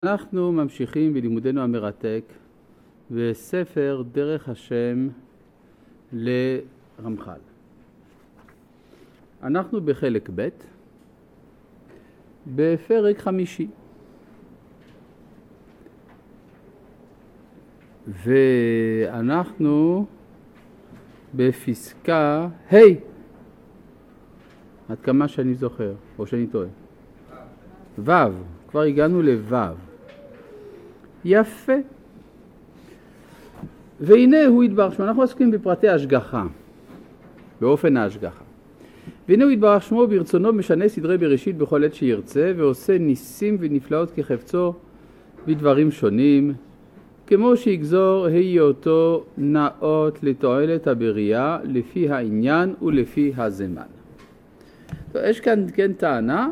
אנחנו ממשיכים בלימודנו המרתק בספר דרך השם לרמח"ל. אנחנו בחלק ב' בפרק 5. ואנחנו בפסקה ה' עד כמה שאני זוכר, או שאני טועה. ו', כבר הגענו לו'. יפה. והנה הוא יתברך שמו, אנחנו עסקים בפרטי השגחה, באופן ההשגחה. והנה הוא יתברך שמו ברצונו משנה סדרי בראשית בכל עת שירצה, ועושה ניסים ונפלאות כחפצו בדברים שונים, כמו שיגזור היותו נאות לתועלת הבריאה לפי העניין ולפי הזמן. טוב, יש כאן כן טענה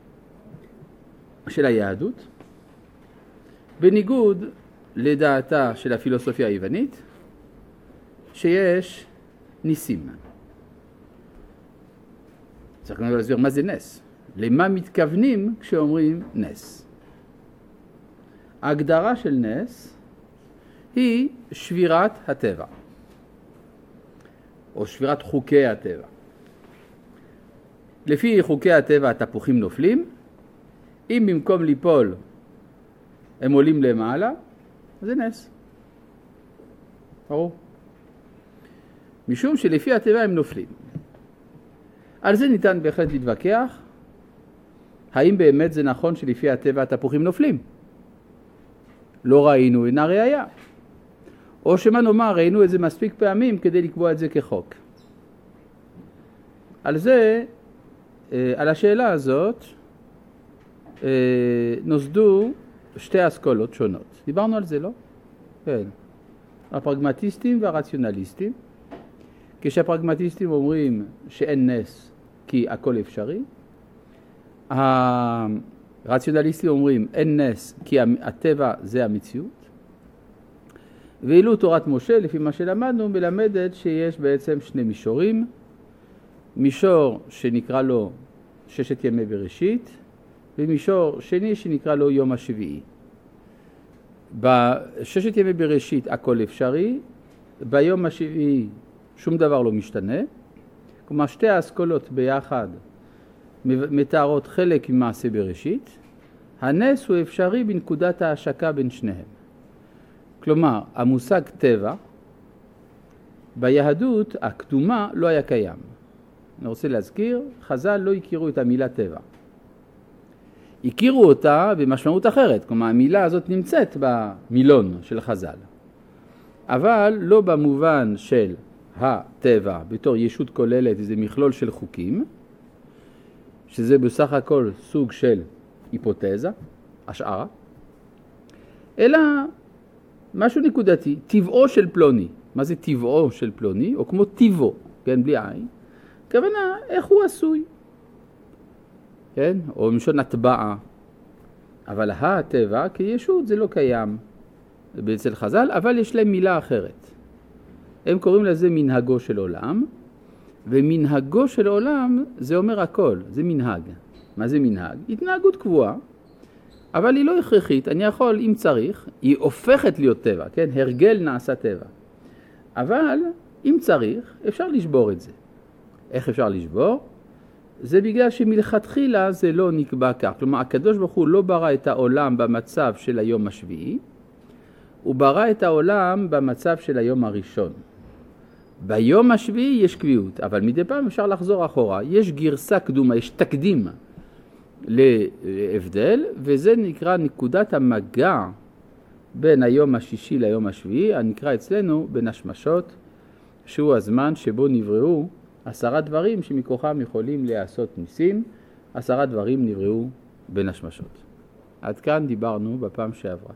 של היהדות, בניגוד לדעתה של הפילוסופיה היוונית, שיש ניסים. צריך גם להסביר מה זה נס. למה מתכוונים כשאומרים נס? ההגדרה של נס היא שבירת הטבע, או שבירת חוקי הטבע. לפי חוקי הטבע התפוחים נופלים, אם במקום ליפול הם עולים למעלה, זה נס. ברור. משום שלפי הטבע הם נופלים. על זה ניתן בהחלט להתווכח, האם באמת זה נכון שלפי הטבע התפוחים נופלים? לא ראינו, אינה ראיה. או שמה נאמר, ראינו את זה מספיק פעמים כדי לקבוע את זה כחוק. על זה, על השאלה הזאת, נוסדו שתי אסכולות שונות. דיברנו על זה, לא? כן. הפרגמטיסטים והרציונליסטים. כשהפרגמטיסטים אומרים שאין נס כי הכל אפשרי, הרציונליסטים אומרים אין נס כי הטבע זה המציאות. ואילו תורת משה, לפי מה שלמדנו, מלמדת שיש בעצם שני מישורים. מישור שנקרא לו ששת ימי בראשית, ומישור שני שנקרא לו יום השביעי. בששת ימי בראשית הכל אפשרי, ביום השביעי שום דבר לא משתנה. כלומר שתי האסכולות ביחד מתארות חלק ממעשה בראשית. הנס הוא אפשרי בנקודת ההשקה בין שניהם. כלומר המושג טבע ביהדות הקדומה לא היה קיים. אני רוצה להזכיר, חז"ל לא הכירו את המילה טבע. הכירו אותה במשמעות אחרת, כלומר המילה הזאת נמצאת במילון של חז"ל. אבל לא במובן של הטבע בתור ישות כוללת, איזה מכלול של חוקים, שזה בסך הכל סוג של היפותזה, השערה, אלא משהו נקודתי, טבעו של פלוני. מה זה טבעו של פלוני? או כמו טבעו, כן, בלי עין. כוונה, איך הוא עשוי? כן? או משון הטבעה. אבל הטבע כישות זה לא קיים אצל חז"ל, אבל יש להם מילה אחרת. הם קוראים לזה מנהגו של עולם, ומנהגו של עולם זה אומר הכל, זה מנהג. מה זה מנהג? התנהגות קבועה, אבל היא לא הכרחית. אני יכול, אם צריך, היא הופכת להיות טבע, כן? הרגל נעשה טבע. אבל אם צריך, אפשר לשבור את זה. איך אפשר לשבור? זה בגלל שמלכתחילה זה לא נקבע כך. כלומר, הקדוש ברוך הוא לא ברא את העולם במצב של היום השביעי, הוא ברא את העולם במצב של היום הראשון. ביום השביעי יש קביעות, אבל מדי פעם אפשר לחזור אחורה. יש גרסה קדומה, יש תקדים להבדל, וזה נקרא נקודת המגע בין היום השישי ליום השביעי, הנקרא אצלנו בין השמשות, שהוא הזמן שבו נבראו 10 דברים שמכוחם יכולים לעשות ניסים. 10 דברים נבראו בין השמשות. עד כאן דיברנו בפעם שעברה.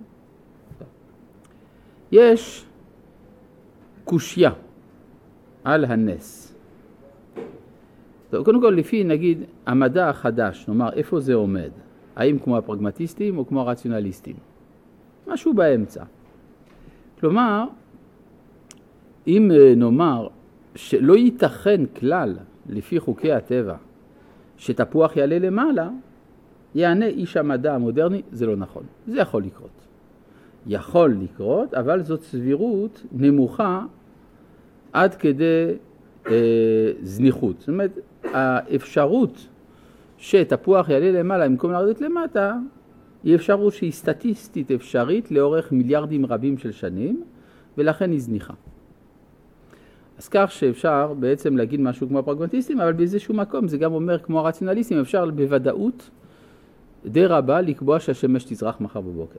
יש קושיה על הנס. טוב, קודם כל לפי נגיד המדע החדש, נאמר איפה זה עומד? האם כמו הפרגמטיסטים או כמו הרציונליסטים? משהו באמצע. כלומר, אם נאמר שלא ייתכן כלל לפי חוקי הטבע שתפוח יעלה למעלה, יענה איש המדע המודרני, זה לא נכון. זה יכול לקרות. יכול לקרות, אבל זאת סבירות נמוכה עד כדי זניחות. זאת אומרת, האפשרות שתפוח יעלה למעלה במקום לרדת למטה, היא אפשרות שהיא סטטיסטית אפשרית לאורך מיליארדים רבים של שנים, ולכן היא זניחה. אז כך שאפשר בעצם להגיד משהו כמו הפרגמטיסטים, אבל באיזשהו מקום זה גם אומר כמו הרציונליסטים, אפשר בוודאות די רבה לקבוע שהשמש תזרח מחר בבוקר.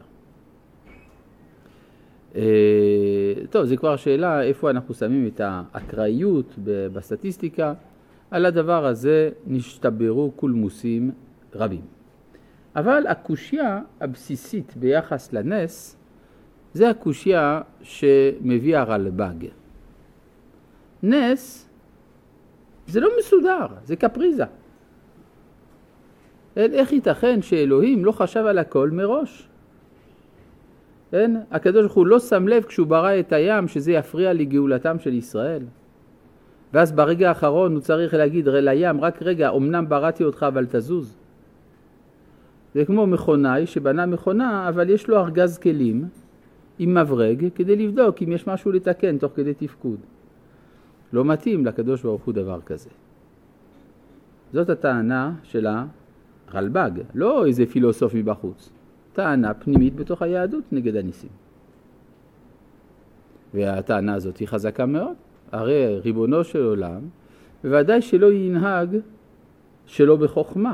טוב, זה כבר שאלה איפה אנחנו שמים את האקראיות בסטטיסטיקה. על הדבר הזה נשתברו קולמוסים רבים. אבל הקושיה הבסיסית ביחס לנס, זה הקושיה שמביא הרלב"ג. נס זה לא מסודר, זה קפריזה. איך ייתכן שאלוהים לא חשב על הכל מראש? כן? הקדוש ברוך הוא לא שם לב כשהוא ברא את הים שזה יפריע לגאולתם של ישראל. ואז ברגע האחרון הוא צריך להגיד לים, רק רגע, אמנם בראתי אותך אבל תזוז. זה כמו מכונאי שבנה מכונה, אבל יש לו ארגז כלים עם מברג כדי לבדוק אם יש משהו לתקן תוך כדי תפקוד. לא מתאים לקדוש ברוך הוא דבר כזה. זאת הטענה של הרלב"ג, לא איזה פילוסוף מבחוץ. טענה פנימית בתוך היהדות נגד הניסים. והטענה הזאת היא חזקה מאוד. הרי ריבונו של עולם, בוודאי שלא ינהג שלא בחוכמה.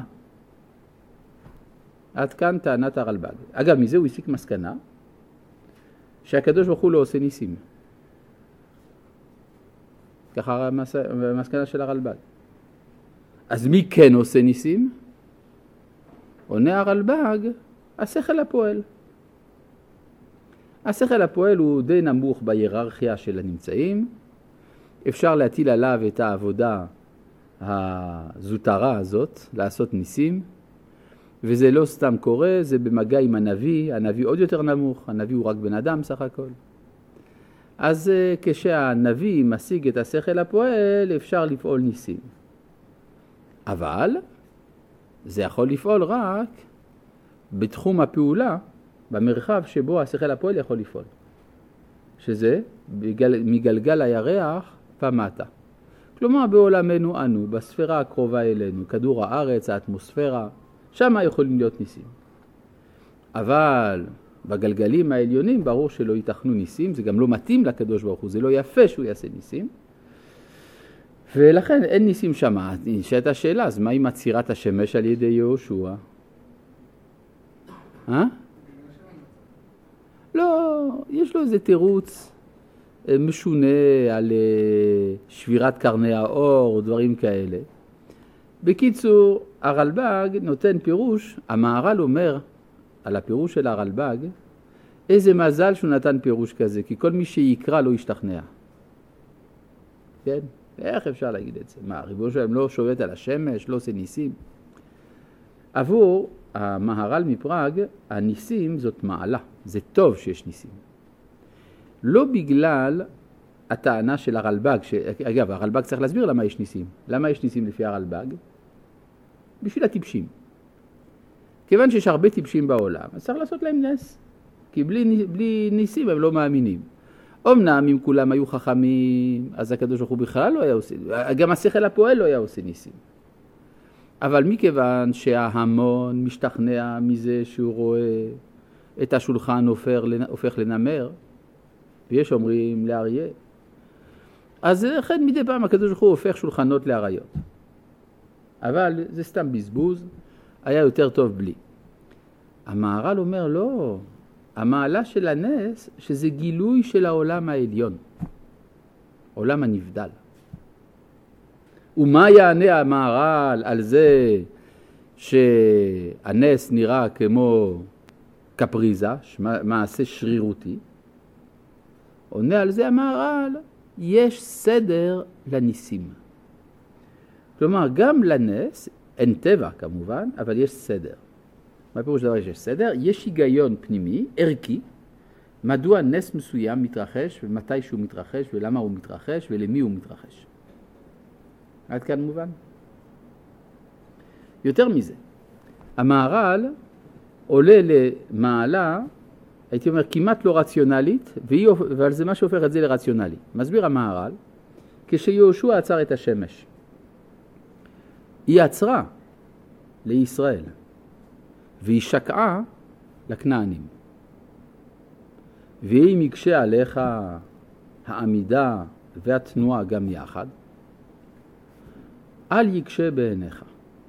עד כאן טענת הרלב"ג. אגב, מזה הוא הסיק מסקנה, שהקדוש ברוך הוא לא עושה ניסים. ככה המסקנה של הרלב"ג. אז מי כן עושה ניסים? עונה הרלב"ג, השכל הפועל. השכל הפועל הוא די נמוך בהיררכיה של הנמצאים. אפשר להטיל עליו את העבודה הזוטרה הזאת, לעשות ניסים. וזה לא סתם קורה, זה במגע עם הנביא. הנביא עוד יותר נמוך, הנביא הוא רק בן אדם סך הכל. אז כשהנביא משיג את השכל הפועל, אפשר לפעול ניסים. אבל זה יכול לפעול רק בתחום הפעולה, במרחב שבו השכל הפועל יכול לפעול. שזה מגלגל הירח ומטה. כלומר בעולמנו אנו, בספירה הקרובה אלינו, כדור הארץ, האטמוספירה, שם יכולים להיות ניסים. אבל בגלגלים העליונים ברור שלא ייתכנו ניסים, זה גם לא מתאים לקדוש ברוך הוא, זה לא יפה שהוא יעשה ניסים. ולכן אין ניסים שם. נשאלת השאלה, אז מה עם עצירת השמש על ידי יהושע? לא, יש לו איזה תירוץ משונה על שבירת קרני האור, דברים כאלה. בקיצור, הרלב"ג נותן פירוש, המהר"ל אומר על הפירוש של הרלב"ג, איזה מזל שהוא נתן פירוש כזה, כי כל מי שיקרא לא ישתכנע. כן? איך אפשר להגיד את זה? מה, הריבונו שלהם לא שובת על השמש, לא עושה ניסים? עבור המהר"ל מפראג, הניסים זאת מעלה. זה טוב שיש ניסים. לא בגלל הטענה של הרלב"ג, אגב, הרלב"ג צריך להסביר למה יש ניסים. למה יש ניסים לפי הרלב"ג? בשביל הטיפשים. כיוון שיש הרבה טיפשים בעולם, אז צריך לעשות להם נס. כי בלי ניסים הם לא מאמינים. אמנם אם כולם היו חכמים, אז הקדוש ברוך הוא בכלל לא היה עושה, גם השכל הפועל לא היה עושה ניסים. אבל מכיוון שההמון משתכנע מזה שהוא רואה את השולחן הופך לנמר, ויש אומרים לאריה, אז לכן מדי פעם הקדוש ברוך הוא הופך שולחנות לאריות. אבל זה סתם בזבוז, היה יותר טוב בלי. המהר"ל אומר לא, המעלה של הנס שזה גילוי של העולם העליון, עולם הנבדל. ומה יענה המהר"ל על זה שהנס נראה כמו קפריזה, מעשה שרירותי? עונה על זה המהר"ל, יש סדר לניסים. כלומר, גם לנס, אין טבע כמובן, אבל יש סדר. מה פירוש דבר יש סדר? יש היגיון פנימי, ערכי, מדוע נס מסוים מתרחש, ומתי שהוא מתרחש, ולמה הוא מתרחש, ולמי הוא מתרחש. עד כאן מובן. יותר מזה, המהר"ל עולה למעלה, הייתי אומר, כמעט לא רציונלית, ועל זה מה שהופך את זה לרציונלי. מסביר המהר"ל, כשיהושע עצר את השמש, היא עצרה לישראל, והיא שקעה לכנענים. ואם יקשה עליך העמידה והתנועה גם יחד, אל יקשה בעיניך.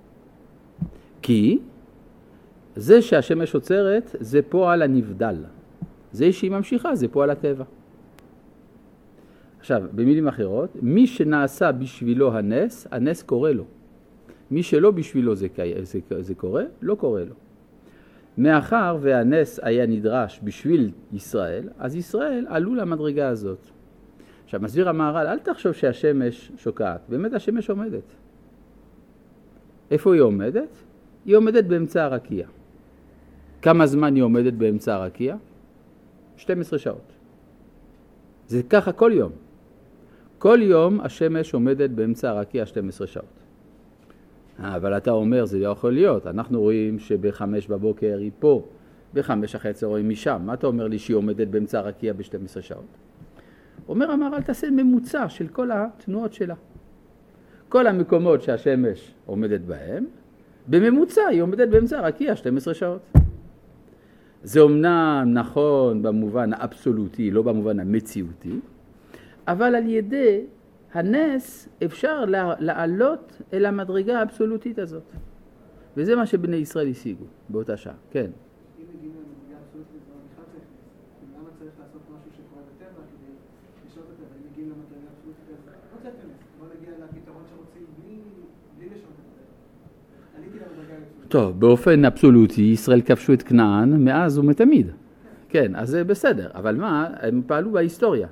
כי זה שהשמש עוצרת זה פועל הנבדל. זה שהיא ממשיכה זה פועל הטבע. עכשיו, במילים אחרות, מי שנעשה בשבילו הנס, הנס קורה לו. מי שלא בשבילו זה קורה, לא קורה לו. מאחר והנס היה נדרש בשביל ישראל, אז ישראל עלו למדרגה הזאת. עכשיו, מסביר המהר"ל, אל תחשוב שהשמש שוקעת. באמת השמש עומדת. איפה היא עומדת? היא עומדת באמצע הרקיע. כמה זמן היא עומדת באמצע הרקיע? 12 שעות. זה ככה כל יום. כל יום השמש עומדת באמצע הרקיע 12 שעות. אבל אתה אומר, זה לא יכול להיות. אנחנו רואים שב-5 בבוקר היא פה, ב-5 אחרי הצהריים משם. מה אתה אומר לי שהיא עומדת באמצע הרקיע ב-12 שעות? אומר המהר"ל, תעשה ממוצע של כל התנועות שלה. כל המקומות שהשמש עומדת בהם, בממוצע היא עומדת באמצע הרקיע 12 שעות. זה אומנם נכון במובן האבסולוטי, לא במובן המציאותי, אבל על ידי הנס אפשר לעלות אל המדרגה האבסולוטית הזאת. וזה מה שבני ישראל השיגו באותה שעה. כן. אם מגיעים למדרגה האבסולוטית, למה צריך לעשות משהו שקורה בטבע כדי לשעות את הטבע? אם מגיעים למדרגה האבסולוטית, לא צריך להיכנס. בוא נגיע לפתרון שרוצים בלי לשעות את הטבע. עליתי למדרגה האבסולוטית. טוב, באופן אבסולוטי, ישראל כבשו את כנען מאז ומתמיד. כן, אז זה בסדר. אבל מה? הם פעלו בהיסטוריה.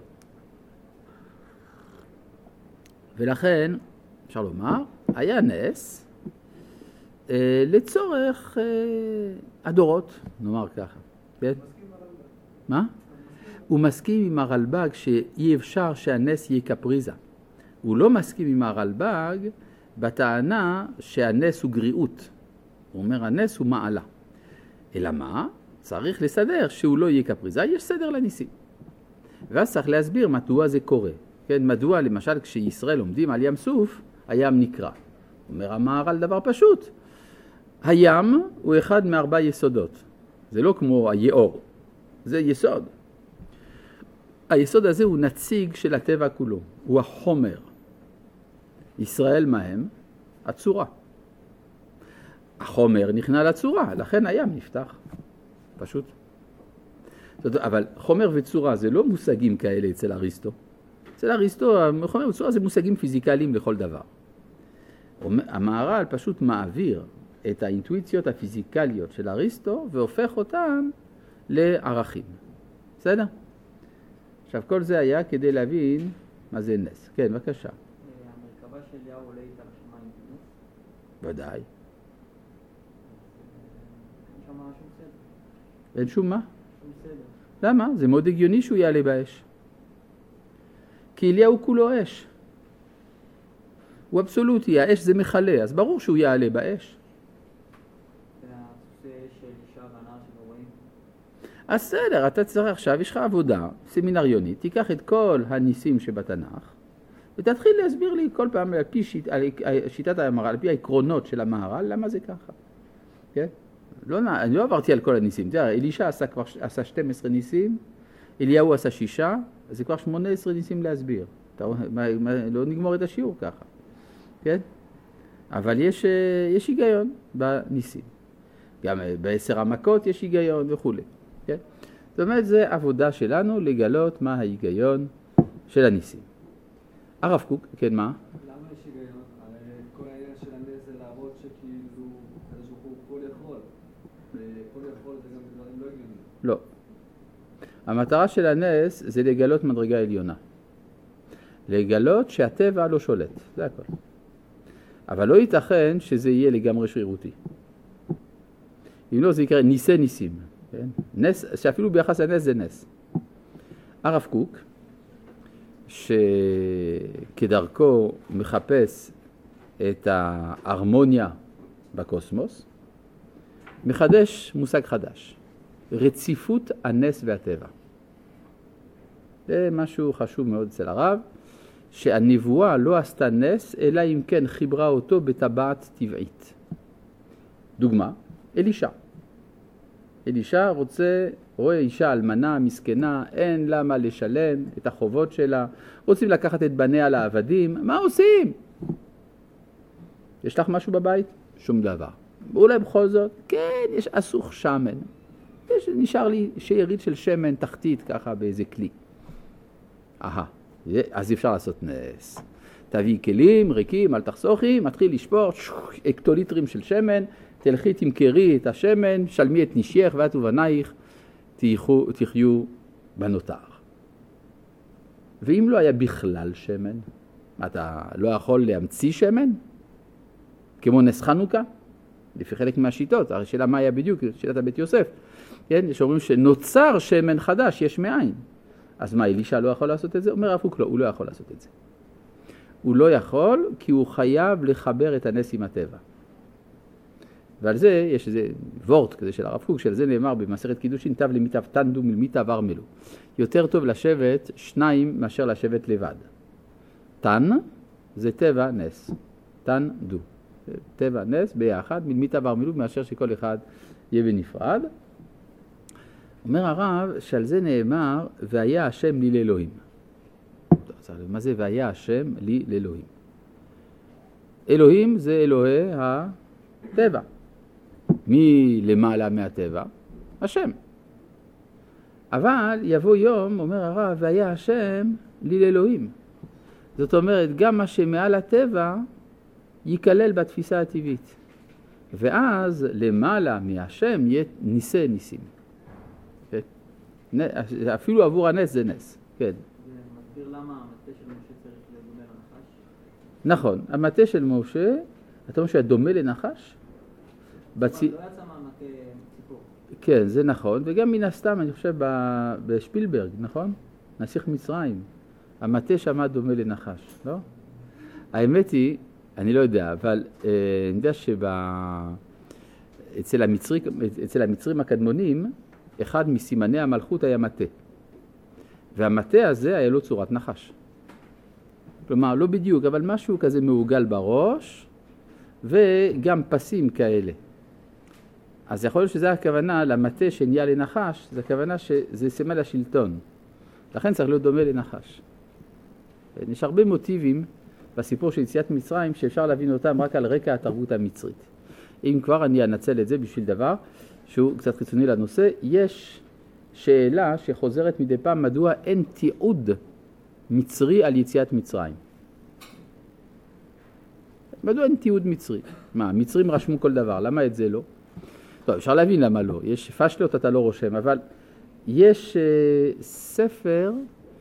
ולכן, אפשר לומר, היה נס לצורך הדורות, נאמר ככה. כן? מה? הוא מסכים עם הרלב"ג שאי אפשר שהנס יהיה קפריזה. הוא לא מסכים עם הרלב"ג בטענה שהנס הוא גריעות. הוא אומר, הנס הוא מעלה. אלא מה? צריך לסדר שהוא לא יהיה קפריזה, יש סדר לניסים. ואז צריך להסביר מדוע זה קורה. כן, מדוע למשל כשישראל עומדים על ים סוף, הים נקרא. אומר המהר"ל דבר פשוט. הים הוא אחד מ4 יסודות. זה לא כמו היאור, זה יסוד. היסוד הזה הוא נציג של הטבע כולו, הוא החומר. ישראל מה הם? הצורה. החומר נכנע לצורה, לכן הים נפתח. פשוט. אבל חומר וצורה זה לא מושגים כאלה אצל אריסטו. אצל אריסטו, חומר וצורה זה מושגים פיזיקליים לכל דבר. המהר"ל פשוט מעביר את האינטואיציות הפיזיקליות של אריסטו והופך אותן לערכים. בסדר? עכשיו כל זה היה כדי להבין מה זה נס. כן, בבקשה. המרכבה של אליהו עולה איתה לשמיים. ודאי. אין שם שום סדר. אין שום מה? שום סדר. למה? זה מאוד הגיוני שהוא יעלה באש. כי אליהו כולו אש. הוא אבסולוטי, האש זה מחלה, אז ברור שהוא יעלה באש. זה של אישה והנער שלא רואים. אז בסדר, אתה צריך עכשיו, יש לך עבודה סמינריונית, תיקח את כל הניסים שבתנ"ך, ותתחיל להסביר לי כל פעם על פי שיטת המהר"ל, על פי העקרונות של המהר"ל, למה זה ככה. כן? אני לא עברתי על כל הניסים. תראה, אלישע עשה 12 ניסים, אליהו עשה 6, אז זה כבר 18 ניסים להסביר. לא נגמור את השיעור ככה. כן? אבל יש היגיון בניסים. גם ב10 המכות יש היגיון וכו'. כן? זאת אומרת, זה עבודה שלנו לגלות מה ההיגיון של הניסים. הרב קוק, כן, מה? למה יש היגיון? הרי כל העניין של הנס זה להראות שכאילו הוא כל יכול. וכל יכול זה גם דברים לא הגיוניים. לא. המטרה של הנס זה לגלות מדרגה עליונה. לגלות שהטבע לא שולט, זה הכל. אבל לא ייתכן שזה יהיה לגמרי שרירותי. אם לא, זה יקרה ניסי ניסים. כן? נס, שאפילו ביחס לנס זה נס. הרב קוק, שכדרכו מחפש את ההרמוניה בקוסמוס, מחדש מושג חדש, רציפות הנס והטבע. זה משהו חשוב מאוד אצל הרב, שהנבואה לא עשתה נס, אלא אם כן חיברה אותו בטבעת טבעית. דוגמה, אלישע רואה אישה אלמנה, מסכנה, אין לה מה לשלם את החובות שלה, רוצים לקחת את בניה לעבדים, מה עושים? יש לך משהו בבית? שום דבר. אולי בכל זאת, כן, יש אסוך שמן. נשאר לי שארית של שמן תחתית ככה באיזה כלי. אז אפשר לעשות נס. תביא כלים ריקים, אל תחסוכי, מתחיל לשפור, אקטוליטרים של שמן, תלכי תמכרי את השמן, שלמי את נשייך ואת ובנייך, תחיו בנותר. ואם לא היה בכלל שמן, אתה לא יכול להמציא שמן? כמו נס חנוכה? לפי חלק מהשיטות, הרי שאלה מה היה בדיוק, שאלת הבית יוסף. כן, יש אומרים שנוצר שמן חדש, יש מאין. אז מה, אלישע לא יכול לעשות את זה? אומר הרב קוק, לא, הוא לא יכול לעשות את זה. הוא לא יכול כי הוא חייב לחבר את הנס עם הטבע. ועל זה יש איזה וורט כזה של הרב קוק, של זה נאמר במסכת קידושין, תב למיטב תנדו מלמיטב ארמלו. יותר טוב לשבת שניים מאשר לשבת לבד. תן זה טבע נס. תן דו. טבע נס ביחד, מלמיטב ארמלו, מאשר שכל אחד יהיה בנפרד. אומר הרב שעל זה נאמר, והיה השם לי לאלוהים. מה זה והיה השם לי לאלוהים? אלוהים זה אלוהי הטבע. מי למעלה מהטבע? השם. אבל יבוא יום, אומר הרב, והיה השם לי לאלוהים. זאת אומרת, גם מה שמעל הטבע ייכלל בתפיסה הטבעית. ואז למעלה מהשם יהיה ניסי ניסים. אפילו עבור הנס זה נס. כן. זה מסביר למה המטה של משה צריך לדומה לנחש? נכון, המטה של משה, אתה אומר שהוא דומה לנחש? לא יצא מהמטה ציפור. כן, זה נכון, וגם מן הסתם אני חושב בשפילברג, נכון? נסיך מצרים, המטה שמה דומה לנחש, לא? האמת היא, אני לא יודע, אבל אני יודע אצל המצרים הקדמונים, אחד מסימני המלכות היה מטה. והמטה הזה היה לו צורת נחש. כלומר, לא בדיוק, אבל משהו כזה מעוגל בראש, וגם פסים כאלה. אז יכול להיות שזה הכוונה למטה שנהיה לנחש, זה הכוונה שזה סמל השלטון. לכן צריך להיות דומה לנחש. יש הרבה מוטיבים בסיפור של יציאת מצרים שאפשר להבין אותם רק על רקע התרבות המצרית. אם כבר אני אנצל את זה בשביל דבר שהוא קצת חיצוני לנושא, יש שאלה שחוזרת מדי פעם, מדוע אין תיעוד מצרי על יציאת מצרים? מדוע אין תיעוד מצרי? מה, מצרים רשמו כל דבר, למה את זה לא? טוב, אפשר להבין למה לא, יש פשלות אתה לא רושם, אבל יש ספר...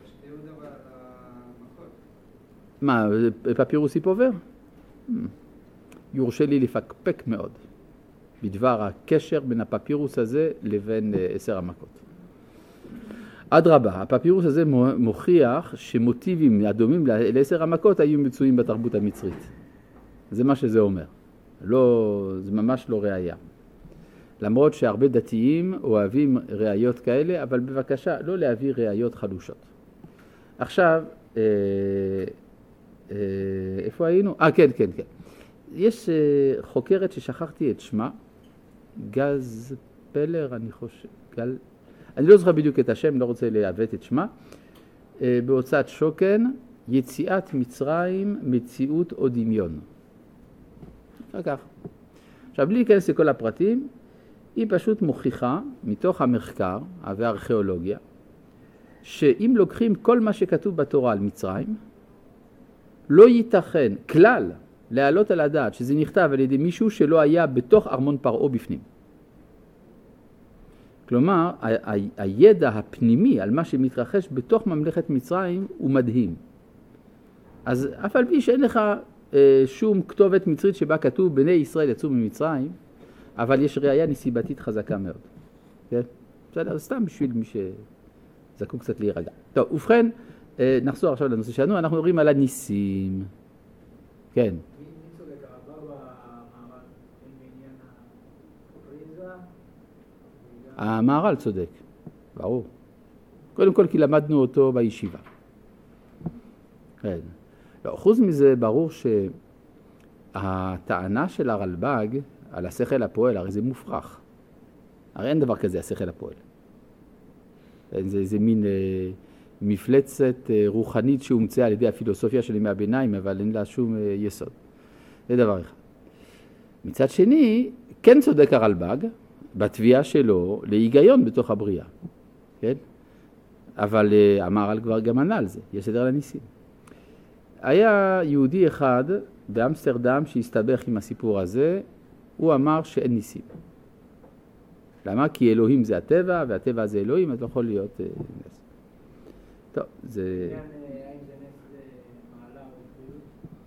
מה, פפירוס היפובר? יורשה לי לפקפק מאוד בדבר הקשר בין הפפירוס הזה לבין 10 המכות. אדרבה, הפפירוס הזה מוכיח שמוטיבים הדומים ל10 המכות היו מצויים בתרבות המצרית. זה מה שזה אומר. לא, זה ממש לא ראייה. למרות שהרבה דתיים אוהבים ראיות כאלה, אבל בבקשה לא להביא ראיות חלושות. עכשיו, איפה היינו? כן. יש חוקרת ששכחתי את שמה, גז פלר, אני חושב, אני לא זוכר בדיוק את השם, לא רוצה לעוות את שמה, בהוצאת שוקן, יציאת מצרים, מציאות או דמיון. כך. עכשיו, בלי להיכנס לכל הפרטים, היא פשוט מוכיחה, מתוך המחקר והארכיאולוגיה, שאם לוקחים כל מה שכתוב בתורה על מצרים, לא ייתכן כלל להעלות על הדעת שזה נכתב על ידי מישהו שלא היה בתוך ארמון פרעה בפנים. כלומר, הידע הפנימי על מה שמתרחש בתוך ממלכת מצרים הוא מדהים. אז אף על פי שאין לך שום כתובת מצרית שבה כתוב בני ישראל יצאו ממצרים, אבל יש ראייה נסיבתית חזקה מאוד. כן? בסדר, סתם בשביל מי שזקוק קצת להירגע. טוב, ובכן, נחזור עכשיו לנושא שלנו, אנחנו מדברים על הניסים. כן. מי צודק, הרב במאמר בעניין הפריזה המהר"ל צודק, ברור. קודם כל כי למדנו אותו בישיבה. כן. לא, חוץ מזה ברור שהטענה של הרלב"ג על השכל הפועל, הרי זה מופרך. הרי אין דבר כזה השכל הפועל. זה מין מפלצת רוחנית שהומצאה על ידי הפילוסופיה של ימי הביניים, אבל אין לה שום יסוד. זה דבר אחד. מצד שני, כן צודק הרלב"ג בתביעה שלו להיגיון בתוך הבריאה. כן? אבל המהר"ל כבר גם ענה על זה, יש סדר לניסים. היה יהודי אחד באמסטרדם שהסתבך עם הסיפור הזה, הוא אמר שאין ניסים. למה? כי אלוהים זה הטבע, והטבע זה אלוהים, אז לא יכול להיות נס. טוב, זה... האם זה נס מעלה או בריאות?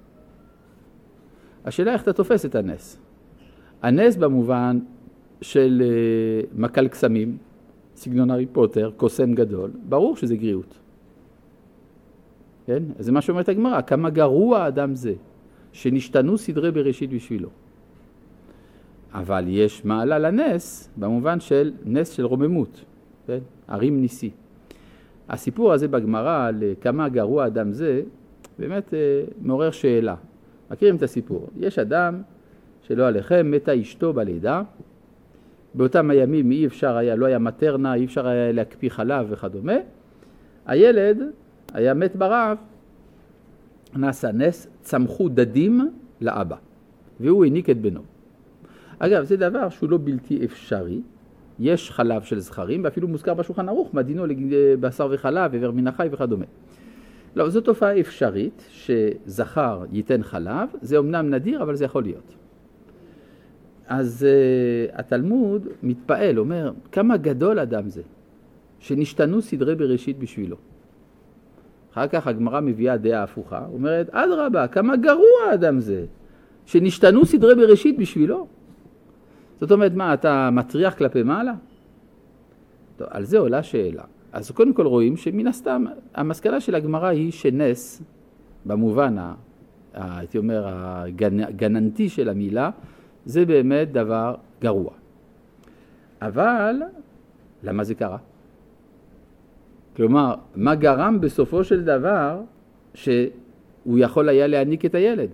השאלה איך אתה תופס את הנס. הנס במובן של מקל קסמים, סגנון הארי פוטר, קוסם גדול, ברור שזה גריעות. כן? זה מה שאומרת הגמרא, כמה גרוע האדם זה, שנשתנו סדרי בראשית בשבילו. אבל יש מעלה לנס במובן של נס של רוממות, כן? הרים ניסי. הסיפור הזה בגמרא על כמה גרוע האדם זה, באמת מעורר שאלה. מכירים את הסיפור? יש אדם שלא עליכם, מתה אשתו בלידה, באותם הימים אי אפשר היה, לא היה מטרנה, אי אפשר היה להקפיא חלב וכדומה. הילד היה מת ברעב, נעשה נס, צמחו דדים לאבא, והוא העניק את בנו. אגב, זה דבר שהוא לא בלתי אפשרי, יש חלב של זכרים, ואפילו מוזכר בשולחן ערוך, מדינו לבשר וחלב, עבר מן החי וכדומה. לא, זו תופעה אפשרית, שזכר ייתן חלב, זה אומנם נדיר, אבל זה יכול להיות. אז התלמוד מתפעל, אומר, כמה גדול אדם זה, שנשתנו סדרי בראשית בשבילו. אחר כך הגמרא מביאה דעה הפוכה, אומרת, אדרבה, כמה גרוע אדם זה, שנשתנו סדרי בראשית בשבילו. זאת אומרת, מה, אתה מטריח כלפי מעלה? טוב, על זה עולה שאלה. אז קודם כל רואים שמן הסתם, המסקנה של הגמרא היא שנס, במובן, הייתי אומר, הגננתי של המילה, זה באמת דבר גרוע. אבל, למה זה קרה? כלומר, מה גרם בסופו של דבר שהוא יכול היה להעניק את הילד?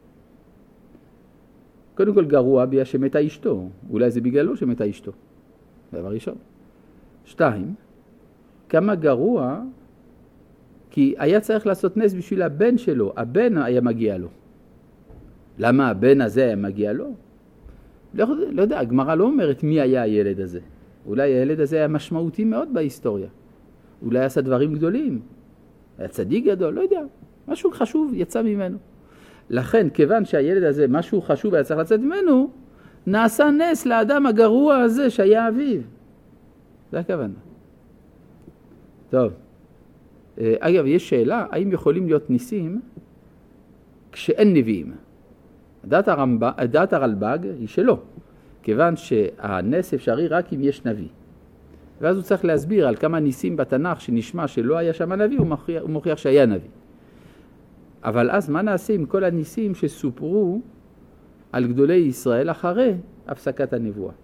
קודם כל גרוע בגלל שמתה אשתו, אולי זה בגללו שמתה אשתו. דבר ראשון. 2, כמה גרוע, כי היה צריך לעשות נס בשביל הבן שלו, הבן היה מגיע לו. למה הבן הזה היה מגיע לו? לא יודע, הגמרא לא אומרת מי היה הילד הזה. אולי הילד הזה היה משמעותי מאוד בהיסטוריה. אולי עשה דברים גדולים. היה צדיק גדול, לא יודע. משהו חשוב יצא ממנו. לכן, כיוון שהילד הזה, משהו חשוב היה צריך לצאת ממנו, נעשה נס לאדם הגרוע הזה שהיה אביו. זה הכוונה. טוב. אגב, יש שאלה, האם יכולים להיות ניסים כשאין נביאים? דעת הרלב"ג היא שלא, כיוון שהנס אפשרי רק אם יש נביא. ואז הוא צריך להסביר על כמה ניסים בתנ"ך שנשמע שלא היה שם הנביא, הוא מוכיח שהיה נביא. אבל אז מה נעשה עם כל הניסים שסופרו על גדולי ישראל אחרי הפסקת הנבואה?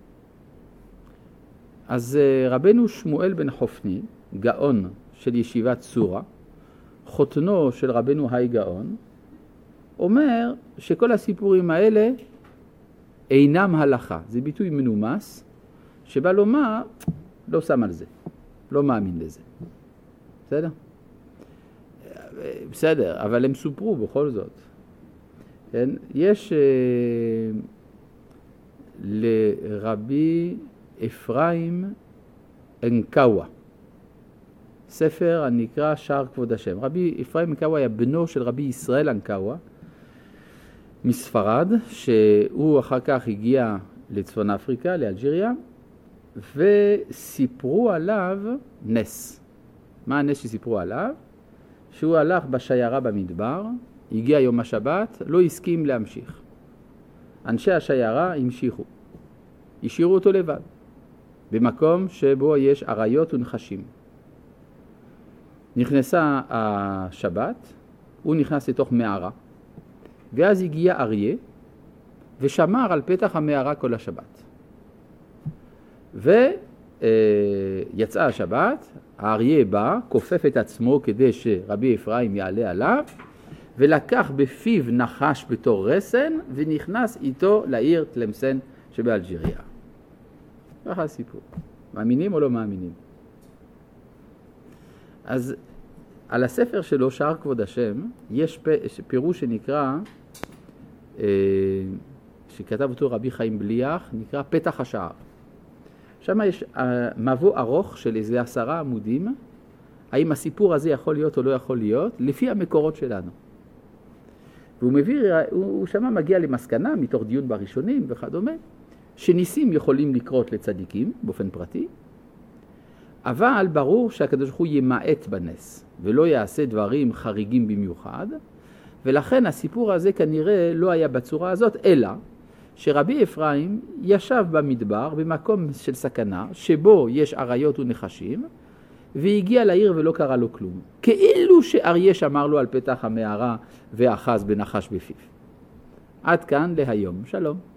אז רבנו שמואל בן חופני, גאון של ישיבת צורה, חותנו של רבנו היי גאון, אומר שכל הסיפורים האלה אינם הלכה. זה ביטוי מנומס, שבא לומר, לא שם על זה, לא מאמין לזה. בסדר? בסדר, אבל הם סופרו בכל זאת. כן? יש לרבי אפרים אנקאווה, ספר הנקרא שער כבוד השם. רבי אפרים אנקאווה היה בנו של רבי ישראל אנקאווה, מספרד, שהוא אחר כך הגיע לצפון אפריקה, לאלג'יריה, וסיפרו עליו נס. מה הנס שסיפרו עליו? שהוא הלך בשיירה במדבר, הגיע יום השבת, לא הסכים להמשיך. אנשי השיירה המשיכו. השאירו אותו לבד, במקום שבו יש אריות ונחשים. נכנסה השבת, הוא נכנס לתוך מערה, ואז הגיע אריה, ושמר על פתח המערה כל השבת. יצאה השבת, האריה בא, כופף את עצמו כדי שרבי אפרים יעלה עליו, ולקח בפיו נחש בתור רסן, ונכנס איתו לעיר תלמסן שבאלג'יריה. ככה הסיפור. מאמינים או לא מאמינים? אז על הספר שלו, שער כבוד השם, יש פירוש שנקרא, שכתב אותו רבי חיים בליח, נקרא פתח השער. שם יש מבוא ארוך של איזה 10 עמודים, האם הסיפור הזה יכול להיות או לא יכול להיות, לפי המקורות שלנו. והוא מביא, הוא שמה מגיע למסקנה, מתוך דיון בראשונים וכדומה, שניסים יכולים לקרות לצדיקים באופן פרטי, אבל ברור שהקדוש ברוך הוא ימעט בנס, ולא יעשה דברים חריגים במיוחד, ולכן הסיפור הזה כנראה לא היה בצורה הזאת, אלא שרבי אפרים ישב במדבר במקום של סכנה, שבו יש אריות ונחשים, והגיע לעיר ולא קרה לו כלום. כאילו שאריה שמר לו על פתח המערה ואחז בנחש בפיו. עד כאן להיום. שלום.